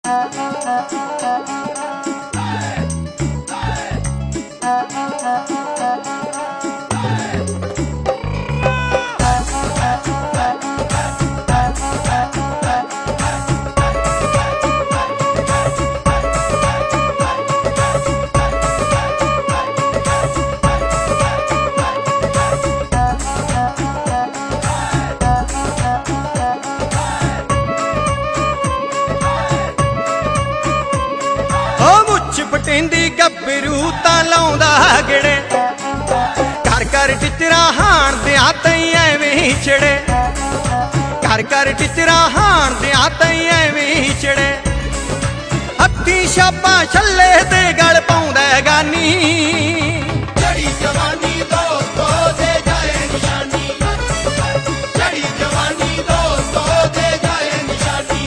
पटेंदी गभरू तां लाउंदा गिड़े, घर घर टिचरा हाणदियां तई एवें ही छिड़े, घर घर टिचरा हाणदियां तई एवें ही छिड़े। हत्थी छापां छल्ले ते गल पाउंदा गानी, चढ़ी जवानी दोस्तों दे जाए निशानी, चढ़ी जवानी दोस्तों दे जाए निशानी।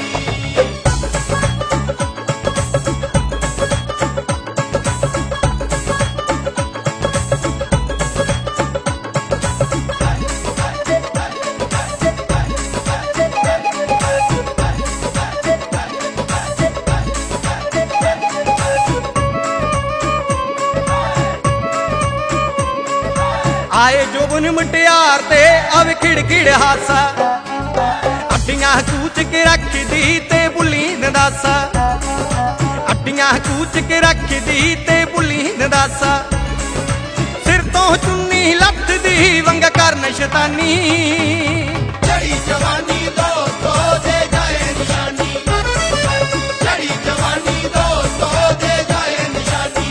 आए जोबन मुटियार ते अब खिड़खिड़ हासा, अड्डियां कूच के रख दी ते बुली नदासा, अड्डियां कूच के रख दी ते बुली नदासा। सिर तो चुन्नी लथ दी वंग करन शैतानी, चढ़ी जवानी दोस्तों दे जाए निशानी, चढ़ी जवानी दोस्तों दे जाए निशानी।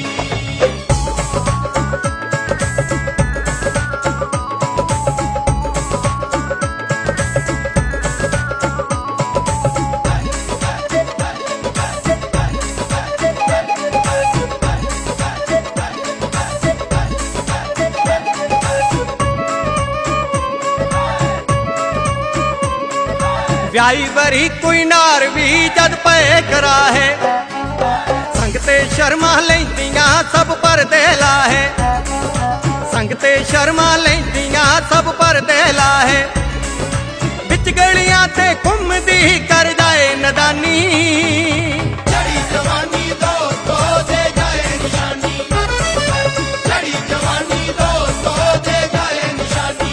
व्याई वरी कोई नार भी जद पे करा है, संगते शर्मा लैंदियां सब परदे लाहे, संगते शर्मा लैंदियां सब परदे लाहे। बिच गलियां ते घुमदी कर जाए नदानी, चढ़ी जवानी दोस्तों दे जाए निशानी, चढ़ी जवानी दोस्तों दे जाए निशानी।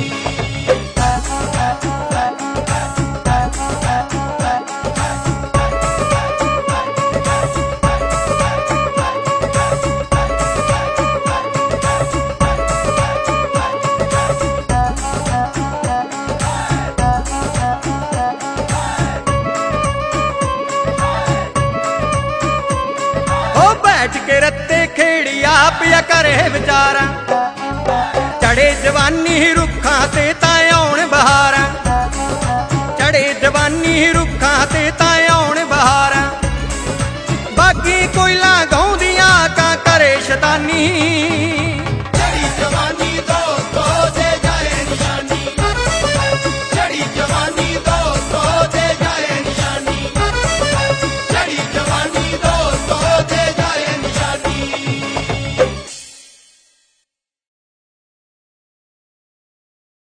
बैठ के रत्ते खेड़िया पिया करे विचारा, चढ़े जवानी रुखां ते तां आउण बहारां, चढ़े जवानी रुखां ते तां आउण बहारां। बाकी कोई ला